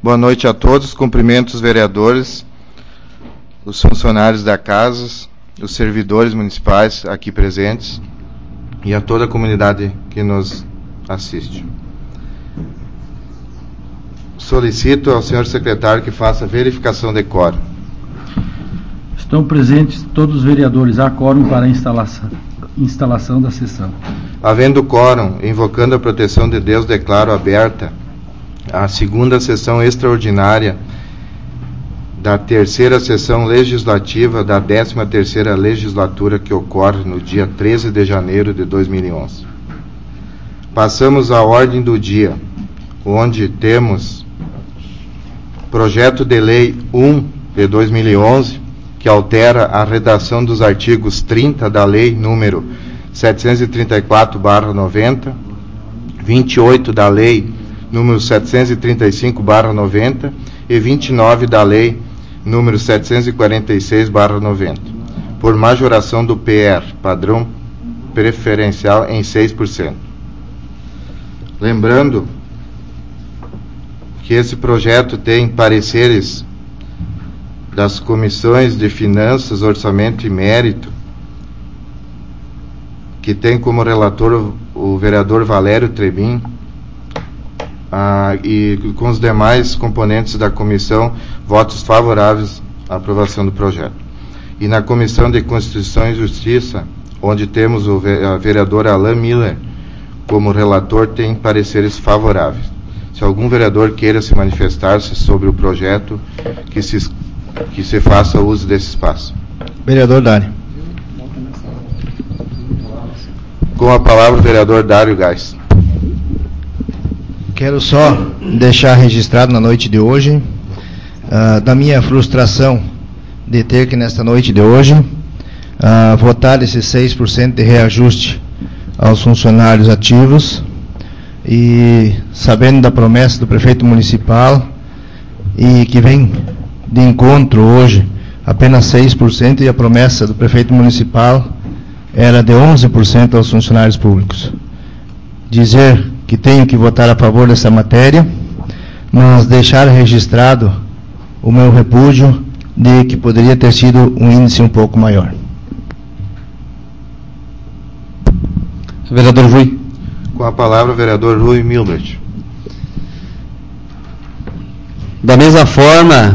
Boa noite a todos, cumprimento os vereadores, os funcionários da casa, os servidores municipais aqui presentes e a toda a comunidade que nos assiste. Solicito ao senhor secretário que faça a verificação de quórum. Estão presentes todos os vereadores. Há quórum para a instalação da sessão. Havendo quórum, invocando a proteção de Deus, declaro aberta a segunda sessão extraordinária da terceira sessão legislativa da 13ª legislatura, que ocorre no dia 13 de janeiro de 2011. Passamos à ordem do dia, onde temos projeto de lei 1 de 2011, que altera a redação dos artigos 30 da lei número 734/90, 28 da lei número 735/90 e 29 da lei número 746/90, por majoração do PR, padrão preferencial em 6%. Lembrando que esse projeto tem pareceres das comissões de Finanças, Orçamento e Mérito, que tem como relator o vereador Valério Trebin, e com os demais componentes da comissão, votos favoráveis à aprovação do projeto. E na Comissão de Constituição e Justiça, onde temos o vereador Alain Miller como relator, tem pareceres favoráveis. Se algum vereador queira se manifestar-se sobre o projeto, que se faça uso desse espaço. Vereador Dário. Com a palavra o vereador Dário Gás. Quero só deixar registrado na noite de hoje, da minha frustração de ter que nesta noite de hoje votar esses 6% de reajuste aos funcionários ativos, e sabendo da promessa do prefeito municipal, e que vem de encontro hoje apenas 6%, e a promessa do prefeito municipal era de 11% aos funcionários públicos. Dizer que tenho que votar a favor dessa matéria, mas deixar registrado o meu repúdio de que poderia ter sido um índice um pouco maior. Vereador Rui. Com a palavra o vereador Rui Milbert. Da mesma forma,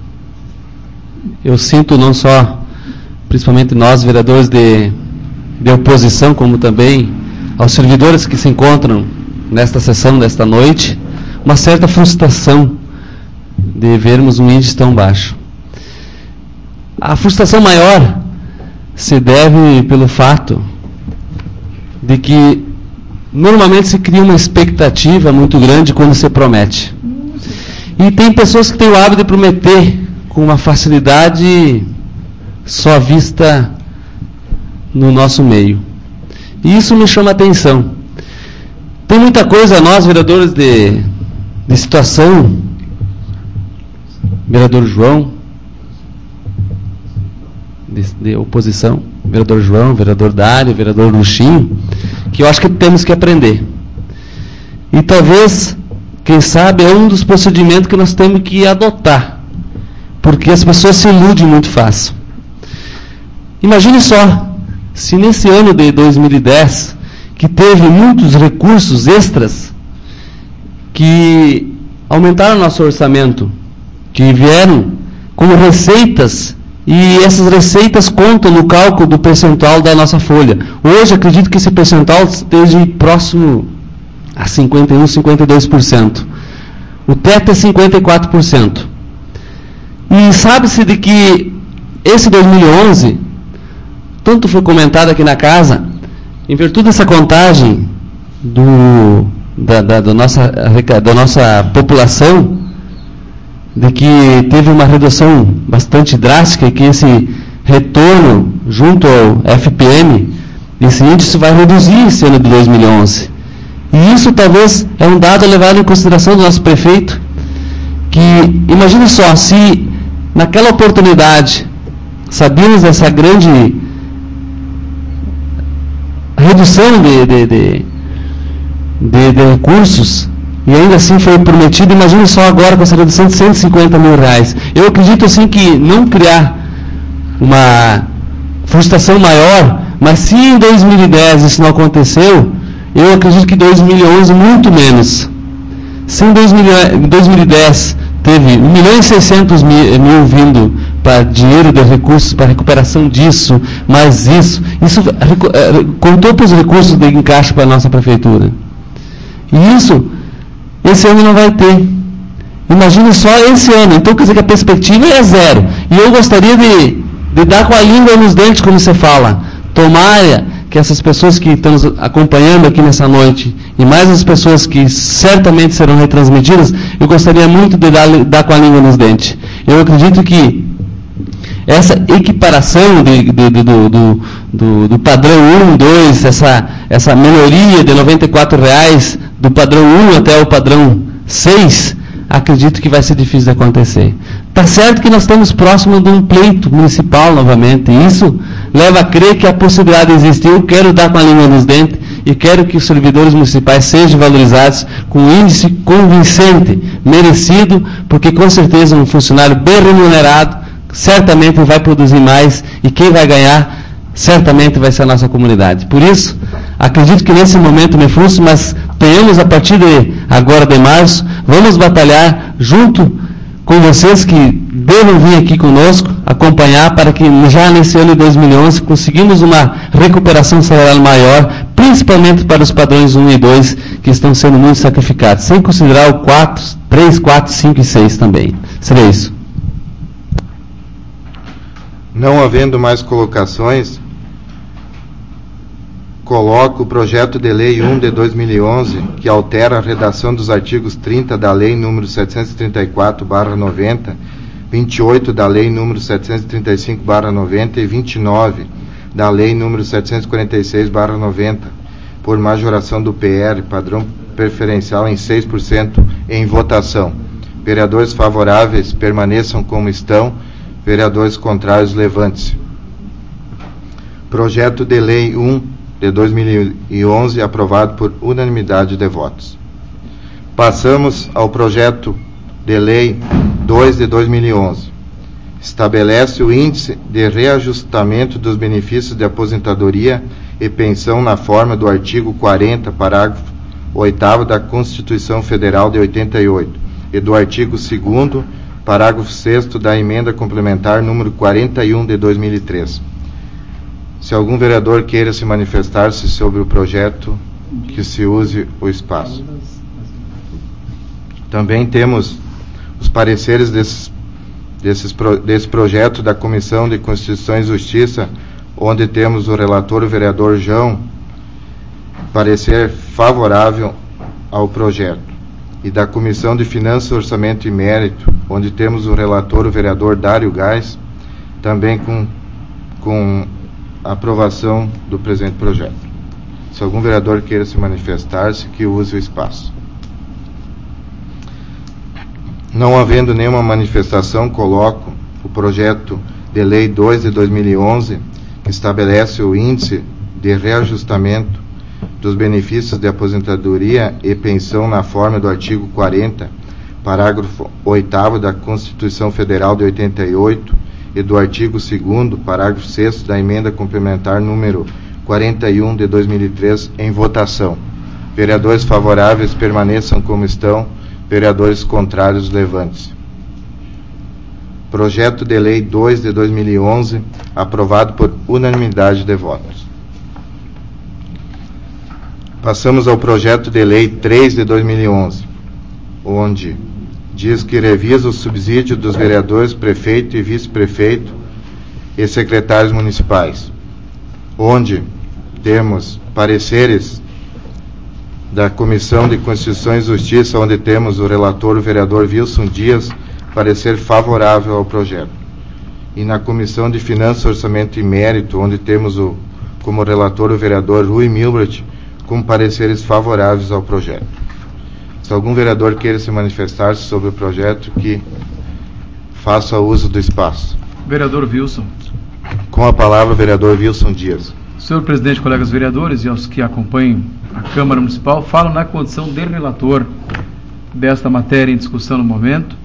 eu sinto não só, principalmente nós, vereadores de oposição, como também aos servidores que se encontram nesta sessão desta noite, uma certa frustração de vermos um índice tão baixo. A frustração maior se deve pelo fato de que normalmente se cria uma expectativa muito grande quando se promete. E tem pessoas que têm o hábito de prometer com uma facilidade só vista no nosso meio. E isso me chama a atenção. Tem muita coisa, nós, vereadores de situação, vereador João, de oposição, vereador João, vereador Dário, vereador Luxinho, que eu acho que temos que aprender. E talvez, quem sabe, é um dos procedimentos que nós temos que adotar, porque as pessoas se iludem muito fácil. Imagine só, se nesse ano de 2010, que teve muitos recursos extras que aumentaram nosso orçamento, que vieram como receitas, e essas receitas contam no cálculo do percentual da nossa folha. Hoje, acredito que esse percentual esteja próximo a 51%, 52%. O teto é 54%. E sabe-se de que esse 2011, tanto foi comentado aqui na casa, em virtude dessa contagem da nossa população, de que teve uma redução bastante drástica, e que esse retorno junto ao FPM, esse índice vai reduzir esse ano de 2011. E isso talvez é um dado levado em consideração do nosso prefeito, que, imagine só, se naquela oportunidade sabíamos dessa grande redução de recursos, e ainda assim foi prometido. Imagine só agora com essa redução de 150 mil reais. Eu acredito assim que não criar uma frustração maior, mas se em 2010 isso não aconteceu, eu acredito que em 2011 muito menos. Se em 2010 teve 1.600.000 vindo para dinheiro de recursos, para recuperação disso, mas isso contou para os recursos de encaixe para a nossa prefeitura. E isso, esse ano não vai ter. Imagine só esse ano. Então quer dizer que a perspectiva é zero. E eu gostaria de dar com a língua nos dentes, como você fala. Tomara que essas pessoas que estão nos acompanhando aqui nessa noite, e mais as pessoas que certamente serão retransmitidas, eu gostaria muito de dar com a língua nos dentes. Eu acredito que essa equiparação do padrão 1, 2, essa melhoria de R$ 94,00 do padrão 1 até o padrão 6, acredito que vai ser difícil de acontecer. Está certo que nós estamos próximos de um pleito municipal novamente, e isso leva a crer que a possibilidade existe. Eu quero dar com a língua nos dentes e quero que os servidores municipais sejam valorizados com um índice convincente, merecido, porque com certeza um funcionário bem remunerado certamente vai produzir mais, e quem vai ganhar certamente vai ser a nossa comunidade. Por isso, acredito que nesse momento me frustro, mas tenhamos a partir de agora de março, vamos batalhar junto com vocês que devam vir aqui conosco, acompanhar para que já nesse ano de 2011 conseguimos uma recuperação salarial maior, principalmente para os padrões 1 e 2, que estão sendo muito sacrificados, sem considerar o 3, 4, 5 e 6 também. Seria isso. Não havendo mais colocações, coloco o projeto de lei 1 de 2011, que altera a redação dos artigos 30 da lei número 734/90, 28 da lei número 735/90 e 29 da lei número 746/90, por majoração do PR, padrão preferencial em 6%, em votação. Vereadores favoráveis permaneçam como estão. Vereadores contrários, levante-se. Projeto de lei 1 de 2011, aprovado por unanimidade de votos. Passamos ao projeto de lei 2 de 2011. Estabelece o índice de reajustamento dos benefícios de aposentadoria e pensão na forma do artigo 40, parágrafo 8º da Constituição Federal de 88 e do artigo 2º, parágrafo 6º da emenda complementar número 41 de 2003. Se algum vereador queira se manifestar-se sobre o projeto, que se use o espaço. Também temos os pareceres desse projeto da Comissão de Constituição e Justiça, onde temos o relator, o vereador João, parecer favorável ao projeto. E da Comissão de Finanças, Orçamento e Mérito, onde temos o relator, o vereador Dário Gás, também com aprovação do presente projeto. Se algum vereador queira se manifestar-se, que use o espaço. Não havendo nenhuma manifestação, coloco o projeto de lei 2 de 2011, que estabelece o índice de reajustamento dos benefícios de aposentadoria e pensão na forma do artigo 40, parágrafo 8º da Constituição Federal de 88 e do artigo 2º, parágrafo 6º da emenda complementar número 41 de 2003, em votação. Vereadores favoráveis permaneçam como estão. Vereadores contrários, levante-se. Projeto de lei 2 de 2011, aprovado por unanimidade de votos. Passamos ao projeto de lei 3 de 2011, onde diz que revisa o subsídio dos vereadores, prefeito e vice-prefeito e secretários municipais, onde temos pareceres da Comissão de Constituição e Justiça, onde temos o relator, o vereador Wilson Dias, parecer favorável ao projeto. E na Comissão de Finanças, Orçamento e Mérito, onde temos como relator o vereador Rui Milbert, com pareceres favoráveis ao projeto. Se algum vereador queira se manifestar sobre o projeto, que faça uso do espaço. Vereador Wilson. Com a palavra, o vereador Wilson Dias. Senhor presidente, colegas vereadores e aos que acompanham a Câmara Municipal, falo na condição de relator desta matéria em discussão no momento,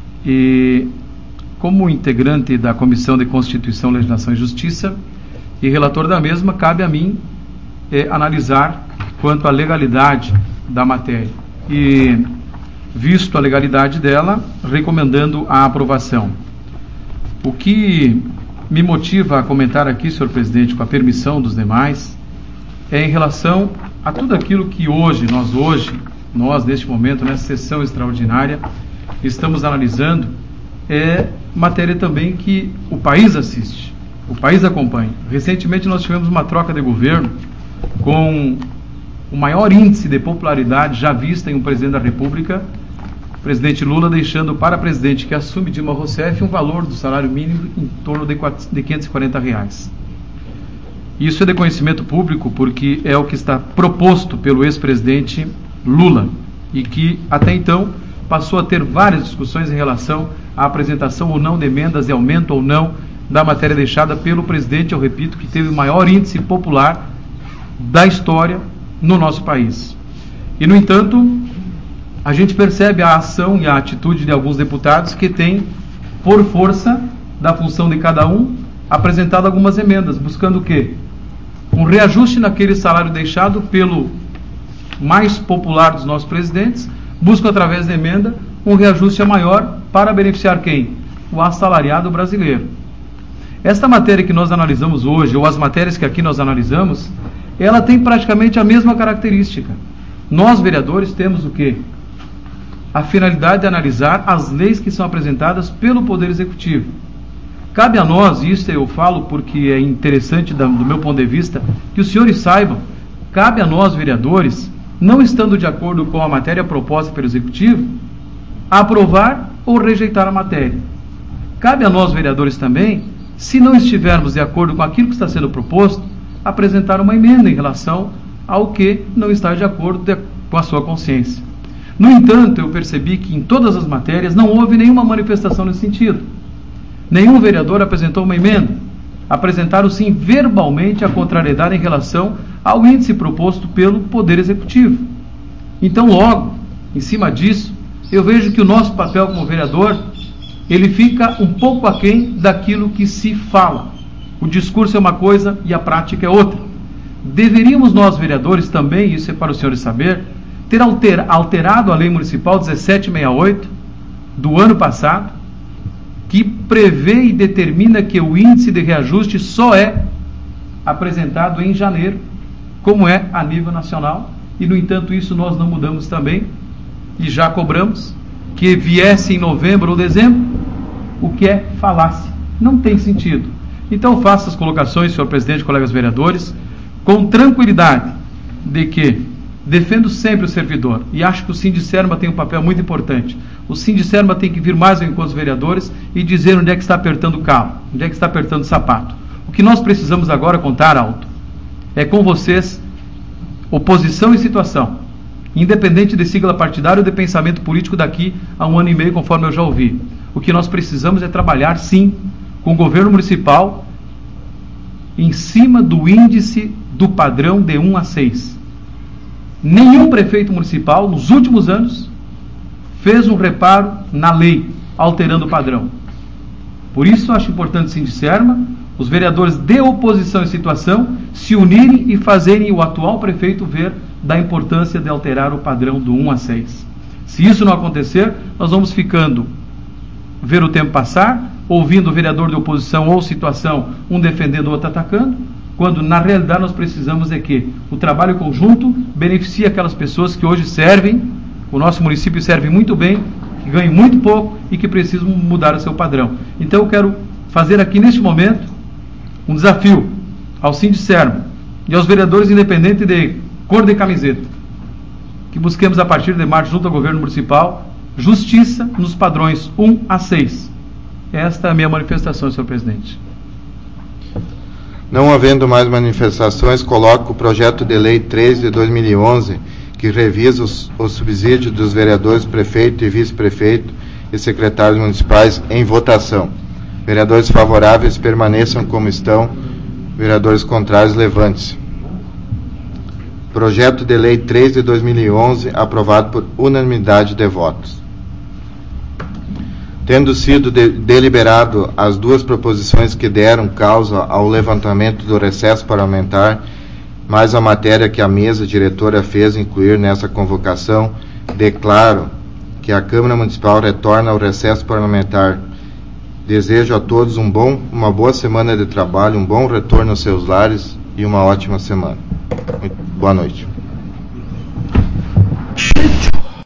e como integrante da Comissão de Constituição, Legislação e Justiça e relator da mesma, cabe a mim analisar quanto à legalidade da matéria e, visto a legalidade dela, recomendando a aprovação. O que me motiva a comentar aqui, senhor presidente, com a permissão dos demais, é em relação a tudo aquilo que nós neste momento, nessa sessão extraordinária, estamos analisando, é matéria também que o país assiste, o país acompanha. Recentemente nós tivemos uma troca de governo com o maior índice de popularidade já vista em um presidente da República, o presidente Lula deixando para a presidente que assume, Dilma Rousseff, um valor do salário mínimo em torno de R$540. Isso é de conhecimento público porque é o que está proposto pelo ex-presidente Lula e que até então passou a ter várias discussões em relação à apresentação ou não de emendas e aumento ou não da matéria deixada pelo presidente, eu repito, que teve o maior índice popular da história no nosso país. E, no entanto, a gente percebe a ação e a atitude de alguns deputados que têm, por força da função de cada um, apresentado algumas emendas, buscando o quê? Um reajuste naquele salário deixado pelo mais popular dos nossos presidentes, buscam através da emenda um reajuste maior para beneficiar quem? O assalariado brasileiro. Esta matéria que nós analisamos hoje, ou as matérias que aqui nós analisamos, ela tem praticamente a mesma característica. Nós, vereadores, temos o quê? A finalidade de analisar as leis que são apresentadas pelo Poder Executivo. Cabe a nós, isso eu falo porque é interessante do meu ponto de vista, que os senhores saibam, cabe a nós, vereadores, não estando de acordo com a matéria proposta pelo Executivo, aprovar ou rejeitar a matéria. Cabe a nós, vereadores, também, se não estivermos de acordo com aquilo que está sendo proposto, apresentar uma emenda em relação ao que não está de acordo com a sua consciência. No entanto, eu percebi que em todas as matérias não houve nenhuma manifestação nesse sentido. Nenhum vereador apresentou uma emenda. Apresentaram sim verbalmente a contrariedade em relação ao índice proposto pelo Poder Executivo. Então, logo, em cima disso, eu vejo que o nosso papel como vereador, ele fica um pouco aquém daquilo que se fala. O discurso é uma coisa e a prática é outra. Deveríamos nós, vereadores, também, isso é para os senhores saber, ter alterado a Lei Municipal 1768 do ano passado, que prevê e determina que o índice de reajuste só é apresentado em janeiro, como é a nível nacional, e no entanto isso nós não mudamos também, e já cobramos que viesse em novembro ou dezembro, o que é falácia, não tem sentido. Então faço as colocações, senhor presidente, colegas vereadores, com tranquilidade de que defendo sempre o servidor, e acho que o Sindicerma tem um papel muito importante. O Sindicerma tem que vir mais ao encontro dos vereadores e dizer onde é que está apertando o calo, onde é que está apertando o sapato. O que nós precisamos agora contar alto é com vocês, oposição e situação, independente de sigla partidária ou de pensamento político daqui a 1 ano e meio, conforme eu já ouvi. O que nós precisamos é trabalhar, sim, com o governo municipal em cima do índice do padrão de 1 a 6. Nenhum prefeito municipal, nos últimos anos, fez um reparo na lei, alterando o padrão. Por isso, acho importante, Sindicerma, os vereadores de oposição e situação se unirem e fazerem o atual prefeito ver da importância de alterar o padrão do 1 a 6. Se isso não acontecer, nós vamos ver o tempo passar, ouvindo o vereador de oposição ou situação, um defendendo o outro atacando, quando na realidade nós precisamos é que o trabalho conjunto beneficie aquelas pessoas que hoje servem, o nosso município serve muito bem, que ganham muito pouco e que precisam mudar o seu padrão. Então eu quero fazer aqui neste momento um desafio ao Sindicerma e aos vereadores independentes de cor de camiseta, que busquemos a partir de março junto ao governo municipal justiça nos padrões 1 a 6. Esta é a minha manifestação, senhor presidente. Não havendo mais manifestações, coloco o projeto de lei 3 de 2011, que revisa os subsídios dos vereadores, prefeito e vice-prefeito e secretários municipais em votação. Vereadores favoráveis permaneçam como estão. Vereadores contrários, levante-se. Projeto de Lei 3 de 2011, aprovado por unanimidade de votos. Tendo sido deliberado as duas proposições que deram causa ao levantamento do recesso parlamentar, mais a matéria que a mesa diretora fez incluir nessa convocação, declaro que a Câmara Municipal retorna ao recesso parlamentar. Desejo a todos uma boa semana de trabalho, um bom retorno aos seus lares e uma ótima semana. Boa noite.